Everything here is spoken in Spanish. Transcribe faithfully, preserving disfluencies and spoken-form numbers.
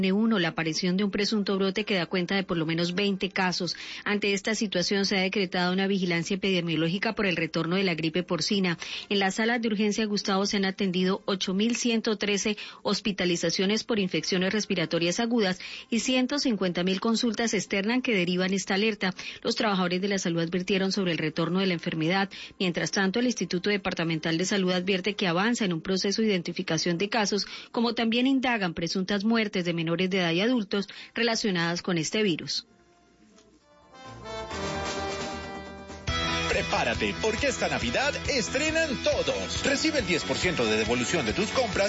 uno, la aparición de un presunto brote que da cuenta de por lo menos veinte casos. Ante esta situación se ha decretado una vigilancia epidemiológica por el retorno de la gripe porcina. En las salas de urgencia, Gustavo, se han atendido ocho mil ciento trece hospitalizaciones por infecciones respiratorias agudas y ciento cincuenta mil consultas externas que derivan esta alerta. Los trabajadores de la salud advirtieron sobre el retorno de la enfermedad. Mientras tanto, el Instituto Departamental de Salud advierte que avanza en un proceso de identificación de casos, como también indagan presuntas muertes de menores de edad y adultos relacionadas con este virus. Prepárate, porque esta Navidad estrenan todos. Recibe el diez por ciento de devolución de tus compras